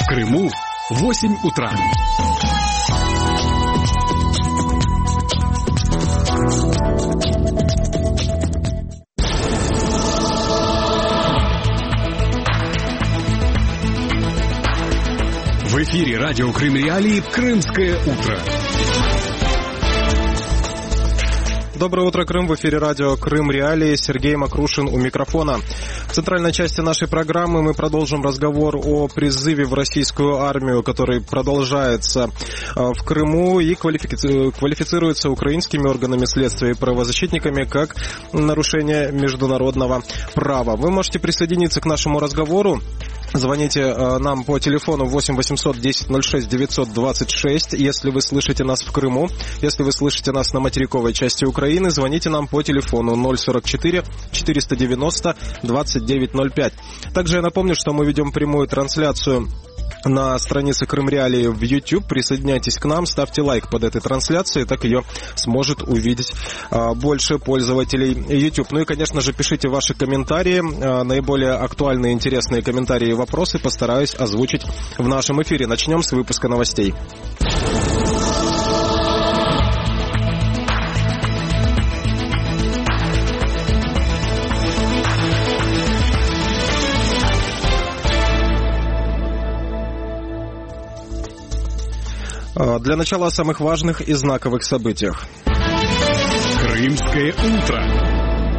В Крыму 8 утра. В эфире радио Крым Реалии «Крымское утро». Доброе утро, Крым. В эфире радио Крым Реалии. Сергей Макрушин у микрофона. В центральной части нашей программы мы продолжим разговор о призыве в российскую армию, который продолжается в Крыму и квалифицируется украинскими органами следствия и правозащитниками как нарушение международного права. Вы можете присоединиться к нашему разговору. Звоните нам по телефону 8 800 10 06 926, если вы слышите нас в Крыму. Если вы слышите нас на материковой части Украины, звоните нам по телефону 044 490 2905. Также я напомню, что мы ведем прямую трансляцию на странице Крым Реалии в YouTube. Присоединяйтесь к нам, ставьте лайк под этой трансляцией, так ее сможет увидеть больше пользователей YouTube. Ну и, конечно же, пишите ваши комментарии, наиболее актуальные, интересные комментарии и вопросы постараюсь озвучить в нашем эфире. Начнем с выпуска новостей. Для начала о самых важных и знаковых событиях. Крымское утро.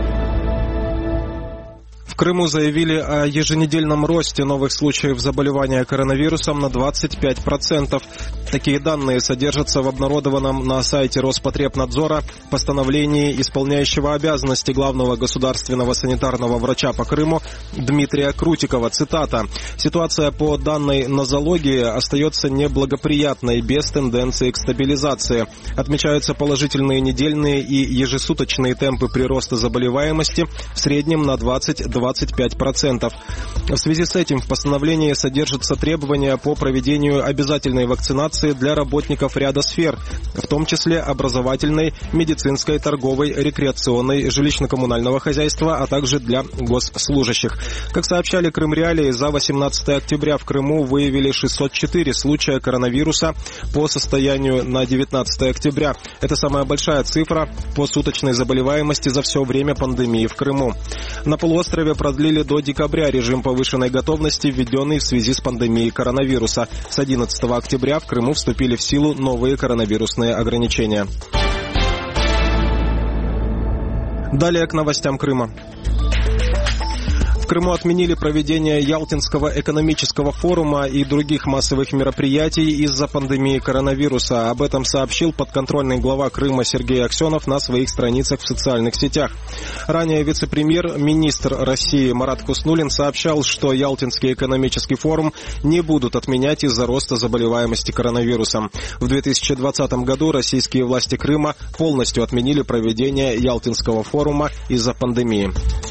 В Крыму заявили о еженедельном росте новых случаев заболевания коронавирусом на 25%. Такие данные содержатся в обнародованном на сайте Роспотребнадзора постановлении исполняющего обязанности главного государственного санитарного врача по Крыму Дмитрия Крутикова. Цитата. «Ситуация по данной нозологии остается неблагоприятной, без тенденции к стабилизации. Отмечаются положительные недельные и ежесуточные темпы прироста заболеваемости в среднем на 20-25%. В связи с этим в постановлении содержатся требования по проведению обязательной вакцинации для работников ряда сфер, в том числе образовательной, медицинской, торговой, рекреационной, жилищно-коммунального хозяйства, а также для госслужащих. Как сообщали Крым Реалии, за 18 октября в Крыму выявили 604 случая коронавируса по состоянию на 19 октября. Это самая большая цифра по суточной заболеваемости за все время пандемии в Крыму. На полуострове продлили до декабря режим повышенной готовности, введенный в связи с пандемией коронавируса. С 11 октября в Крыму вступили в силу новые коронавирусные ограничения. Далее к новостям Крыма. В Крыму отменили проведение Ялтинского экономического форума и других массовых мероприятий из-за пандемии коронавируса. Об этом сообщил подконтрольный глава Крыма Сергей Аксенов на своих страницах в социальных сетях. Ранее вице-премьер-министр России Марат Хуснуллин сообщал, что Ялтинский экономический форум не будут отменять из-за роста заболеваемости коронавирусом. В 2020 году российские власти Крыма полностью отменили проведение Ялтинского форума из-за пандемии.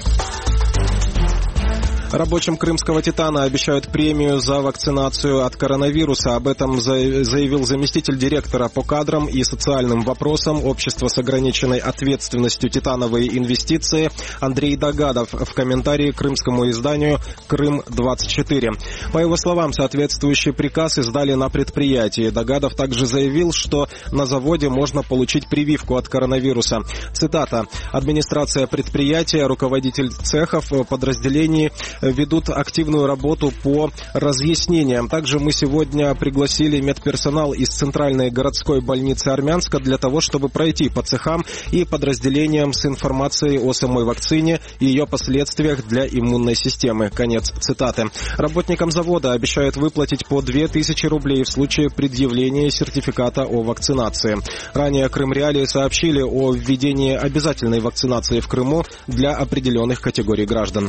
Рабочим крымского «Титана» обещают премию за вакцинацию от коронавируса. Об этом заявил заместитель директора по кадрам и социальным вопросам общества с ограниченной ответственностью «Титановые инвестиции» Андрей Дагадов в комментарии крымскому изданию «Крым-24». По его словам, соответствующий приказ издали на предприятии. Дагадов также заявил, что на заводе можно получить прививку от коронавируса. Цитата. «Администрация предприятия, руководитель цехов, подразделений ведут активную работу по разъяснениям. Также мы сегодня пригласили медперсонал из Центральной городской больницы Армянска для того, чтобы пройти по цехам и подразделениям с информацией о самой вакцине и ее последствиях для иммунной системы». Конец цитаты. Работникам завода обещают выплатить по 2000 рублей в случае предъявления сертификата о вакцинации. Ранее Крым Реалии сообщили о введении обязательной вакцинации в Крыму для определенных категорий граждан.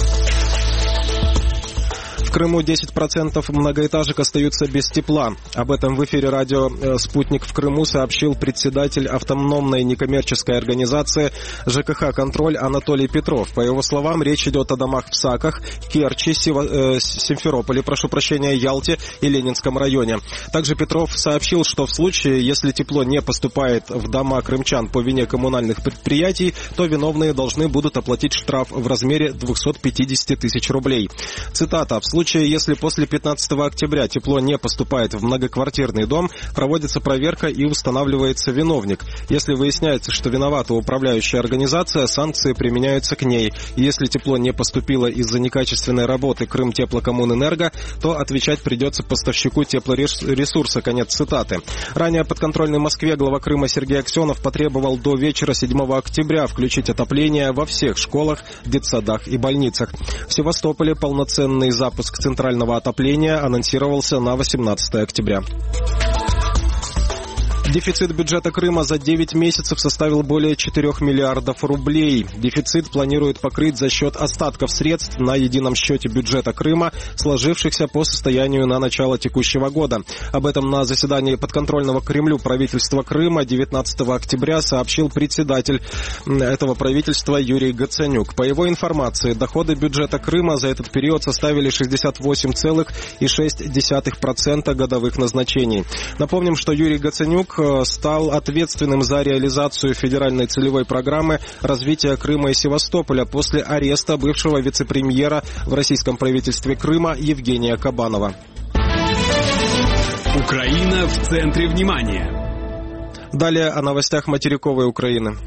В Крыму 10% многоэтажек остаются без тепла. Об этом в эфире радио «Спутник» в Крыму сообщил председатель автономной некоммерческой организации ЖКХ «Контроль» Анатолий Петров. По его словам, речь идет о домах в Саках, Керчи, Симферополе, Ялте и Ленинском районе. Также Петров сообщил, что в случае, если тепло не поступает в дома крымчан по вине коммунальных предприятий, то виновные должны будут оплатить штраф в размере 250 тысяч рублей. Цитата. «В случае случае, если после 15 октября тепло не поступает в многоквартирный дом, проводится проверка и устанавливается виновник. Если выясняется, что виновата управляющая организация, санкции применяются к ней. Если тепло не поступило из-за некачественной работы Крымтеплокоммунэнерго, то отвечать придется поставщику теплоресурса. Конец цитаты. Ранее подконтрольной Москве глава Крыма Сергей Аксенов потребовал до вечера 7 октября включить отопление во всех школах, детсадах и больницах. В Севастополе полноценный запуск центрального отопления анонсировался на 18 октября. Дефицит бюджета Крыма за 9 месяцев составил более 4 миллиардов рублей. Дефицит планируют покрыть за счет остатков средств на едином счете бюджета Крыма, сложившихся по состоянию на начало текущего года. Об этом на заседании подконтрольного Кремлю правительства Крыма 19 октября сообщил председатель этого правительства Юрий Гаценюк. По его информации, доходы бюджета Крыма за этот период составили 68,6% годовых назначений. Напомним, что Юрий Гаценюк стал ответственным за реализацию федеральной целевой программы развития Крыма и Севастополя после ареста бывшего вице-премьера в российском правительстве Крыма Евгения Кабанова. Украина в центре внимания. Далее о новостях материковой Украины.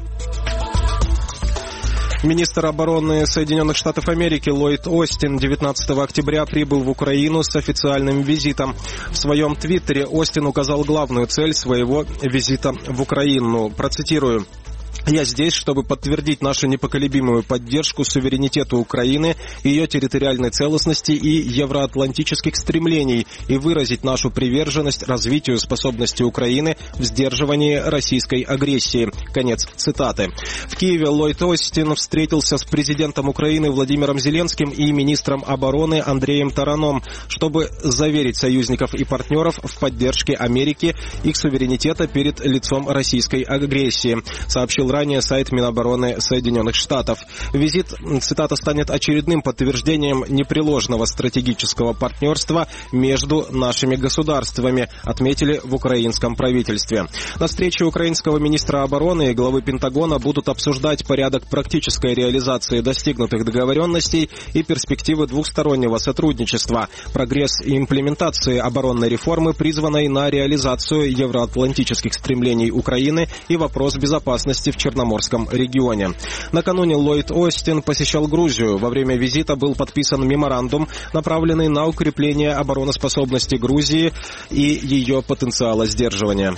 Министр обороны Соединенных Штатов Америки Ллойд Остин 19 октября прибыл в Украину с официальным визитом. В своем твиттере Остин указал главную цель своего визита в Украину. Процитирую. «Я здесь, чтобы подтвердить нашу непоколебимую поддержку суверенитету Украины, ее территориальной целостности и евроатлантических стремлений и выразить нашу приверженность развитию способности Украины в сдерживании российской агрессии». Конец цитаты. В Киеве Ллойд Остин встретился с президентом Украины Владимиром Зеленским и министром обороны Андреем Тараном, чтобы заверить союзников и партнеров в поддержке Америки их суверенитета перед лицом российской агрессии, сообщил ранее сайт Минобороны Соединенных Штатов. Визит, цитата, станет очередным подтверждением непреложного стратегического партнерства между нашими государствами, отметили в украинском правительстве. На встрече украинского министра обороны и главы Пентагона будут обсуждать порядок практической реализации достигнутых договоренностей и перспективы двухстороннего сотрудничества, прогресс и имплементации оборонной реформы, призванной на реализацию евроатлантических стремлений Украины и вопрос безопасности в Черноморском регионе. Накануне Ллойд Остин посещал Грузию. Во время визита был подписан меморандум, направленный на укрепление обороноспособности Грузии и ее потенциала сдерживания.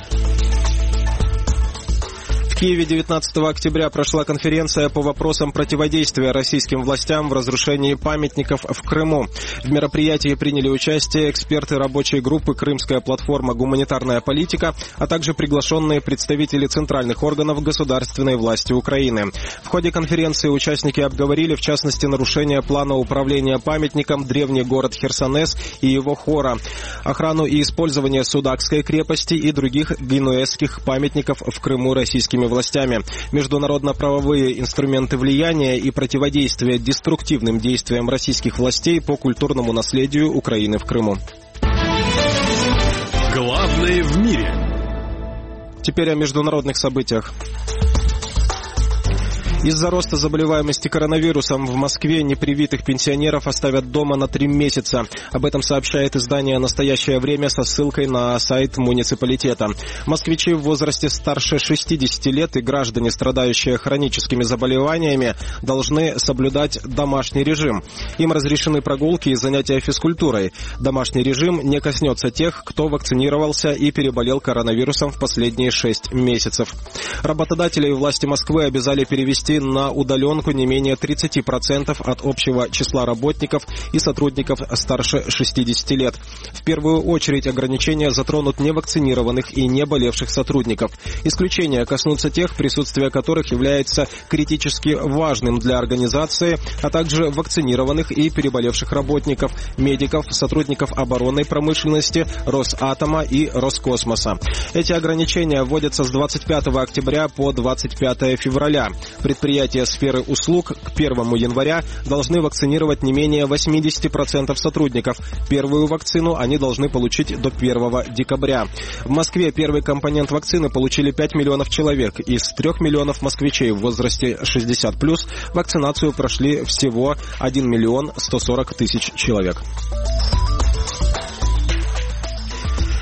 В Киеве 19 октября прошла конференция по вопросам противодействия российским властям в разрушении памятников в Крыму. В мероприятии приняли участие эксперты рабочей группы «Крымская платформа. Гуманитарная политика», а также приглашенные представители центральных органов государственной власти Украины. В ходе конференции участники обговорили, в частности, нарушение плана управления памятником древний город Херсонес и его хора, охрану и использование Судакской крепости и других генуэзских памятников в Крыму российскими властями, международно-правовые инструменты влияния и противодействия деструктивным действиям российских властей по культурному наследию Украины в Крыму. Главное в мире. Теперь о международных событиях. Из-за роста заболеваемости коронавирусом в Москве непривитых пенсионеров оставят дома на 3 месяца. Об этом сообщает издание «Настоящее время» со ссылкой на сайт муниципалитета. Москвичи в возрасте старше 60 лет и граждане, страдающие хроническими заболеваниями, должны соблюдать домашний режим. Им разрешены прогулки и занятия физкультурой. Домашний режим не коснется тех, кто вакцинировался и переболел коронавирусом в последние 6 месяцев. Работодатели и власти Москвы обязали перевести на удаленку не менее 30% от общего числа работников и сотрудников старше 60 лет. В первую очередь ограничения затронут невакцинированных и не болевших сотрудников. Исключения коснутся тех, присутствие которых является критически важным для организации, а также вакцинированных и переболевших работников, медиков, сотрудников оборонной промышленности, Росатома и Роскосмоса. Эти ограничения вводятся с 25 октября по 25 февраля. Предприятия сферы услуг к 1 января должны вакцинировать не менее 80% сотрудников. Первую вакцину они должны получить до 1 декабря. В Москве первый компонент вакцины получили 5 миллионов человек. Из 3 миллионов москвичей в возрасте 60+, вакцинацию прошли всего 1 миллион 140 тысяч человек.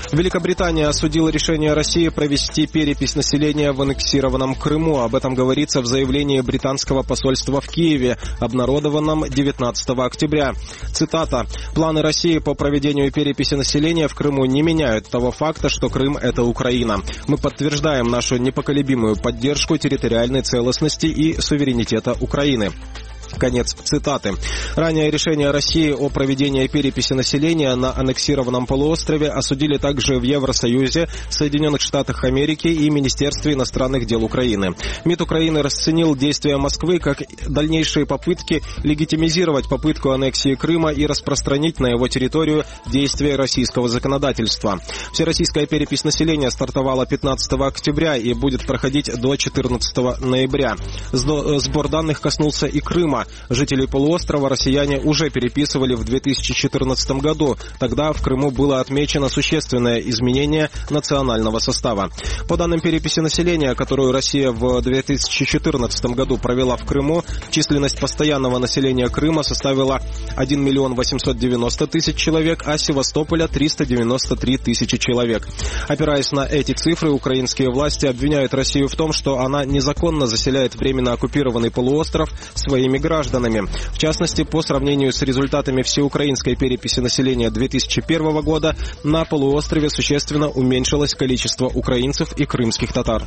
Великобритания осудила решение России провести перепись населения в аннексированном Крыму. Об этом говорится в заявлении британского посольства в Киеве, обнародованном 19 октября. Цитата. «Планы России по проведению переписи населения в Крыму не меняют того факта, что Крым – это Украина. Мы подтверждаем нашу непоколебимую поддержку территориальной целостности и суверенитета Украины». Конец цитаты. Ранее решение России о проведении переписи населения на аннексированном полуострове осудили также в Евросоюзе, Соединенных Штатах Америки и Министерстве иностранных дел Украины. МИД Украины расценил действия Москвы как дальнейшие попытки легитимизировать попытку аннексии Крыма и распространить на его территорию действия российского законодательства. Всероссийская перепись населения стартовала 15 октября и будет проходить до 14 ноября. Сбор данных коснулся и Крыма. Жителей полуострова россияне уже переписывали в 2014 году. Тогда в Крыму было отмечено существенное изменение национального состава. По данным переписи населения, которую Россия в 2014 году провела в Крыму, численность постоянного населения Крыма составила 1 890 000 человек, а Севастополя 393 000 человек. Опираясь на эти цифры, украинские власти обвиняют Россию в том, что она незаконно заселяет временно оккупированный полуостров своими гражданами. В частности, по сравнению с результатами всеукраинской переписи населения 2001 года, на полуострове существенно уменьшилось количество украинцев и крымских татар.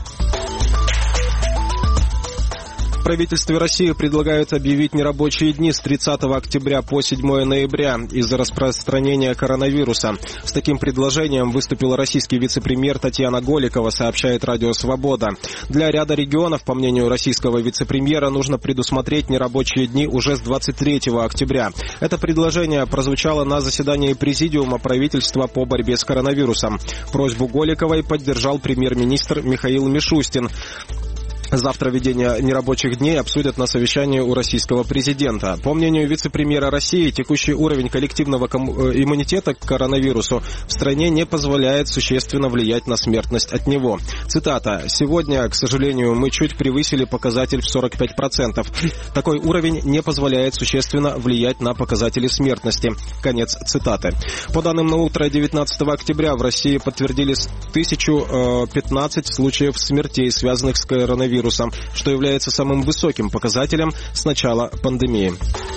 В правительстве России предлагают объявить нерабочие дни с 30 октября по 7 ноября из-за распространения коронавируса. С таким предложением выступил российский вице-премьер Татьяна Голикова, сообщает Радио Свобода. Для ряда регионов, по мнению российского вице-премьера, нужно предусмотреть нерабочие дни уже с 23 октября. Это предложение прозвучало на заседании Президиума правительства по борьбе с коронавирусом. Просьбу Голиковой поддержал премьер-министр Михаил Мишустин. Завтра введение нерабочих дней обсудят на совещании у российского президента. По мнению вице-премьера России, текущий уровень коллективного иммунитета к коронавирусу в стране не позволяет существенно влиять на смертность от него. Цитата. «Сегодня, к сожалению, мы чуть превысили показатель в 45%. Такой уровень не позволяет существенно влиять на показатели смертности». Конец цитаты. По данным на утро 19 октября в России подтвердились 1015 случаев смертей, связанных с коронавирусом, что является самым высоким показателем с начала пандемии.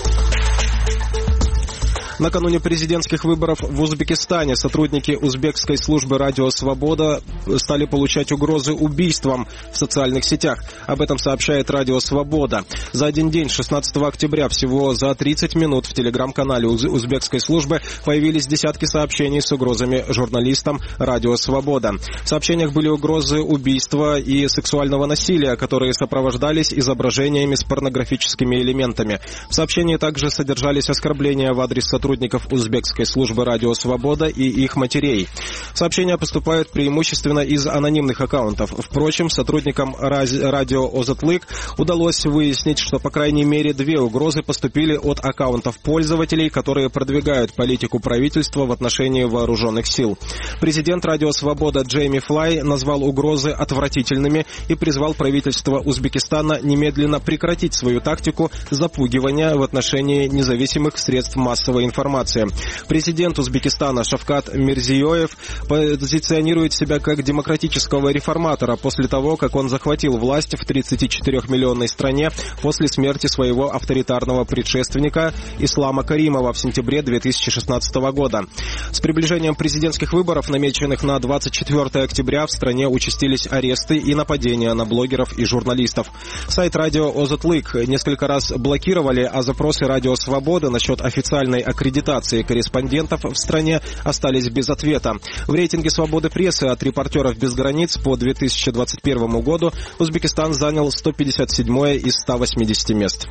Накануне президентских выборов в Узбекистане сотрудники узбекской службы «Радио Свобода» стали получать угрозы убийством в социальных сетях. Об этом сообщает «Радио Свобода». За один день, 16 октября, всего за 30 минут в телеграм-канале узбекской службы появились десятки сообщений с угрозами журналистам «Радио Свобода». В сообщениях были угрозы убийства и сексуального насилия, которые сопровождались изображениями с порнографическими элементами. В сообщении также содержались оскорбления в адрес сотрудников узбекской службы «Радио Свобода» и их матерей. Сообщения поступают преимущественно из анонимных аккаунтов. Впрочем, сотрудникам радио «Озатлык» удалось выяснить, что по крайней мере 2 угрозы поступили от аккаунтов пользователей, которые продвигают политику правительства в отношении вооруженных сил. Президент «Радио Свобода» Джейми Флай назвал угрозы отвратительными и призвал правительство Узбекистана немедленно прекратить свою тактику запугивания в отношении независимых средств массовой информации. Президент Узбекистана Шавкат Мирзиёев позиционирует себя как демократического реформатора после того, как он захватил власть в 34-миллионной стране после смерти своего авторитарного предшественника Ислама Каримова в сентябре 2016 года. С приближением президентских выборов, намеченных на 24 октября, в стране участились аресты и нападения на блогеров и журналистов. Сайт радио «Озатлык» несколько раз блокировали, а запросы «Радио Свобода» насчет официальной аккредитации корреспондентов в стране остались без ответа. В рейтинге свободы прессы от «Репортеров без границ» по 2021 году Узбекистан занял 157 из 180 мест.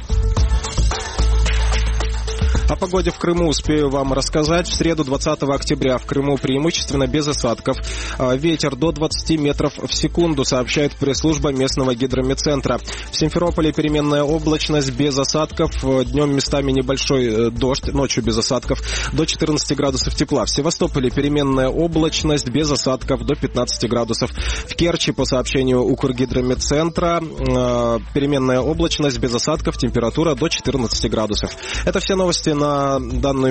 О погоде в Крыму успею вам рассказать. В среду 20 октября в Крыму преимущественно без осадков. Ветер до 20 метров в секунду, сообщает пресс-служба местного гидрометцентра. В Симферополе переменная облачность без осадков. Днем местами небольшой дождь, ночью без осадков. До 14 градусов тепла. В Севастополе переменная облачность без осадков до 15 градусов. В Керчи, по сообщению Укргидрометцентра, переменная облачность без осадков, температура до 14 градусов. Это все новости на данную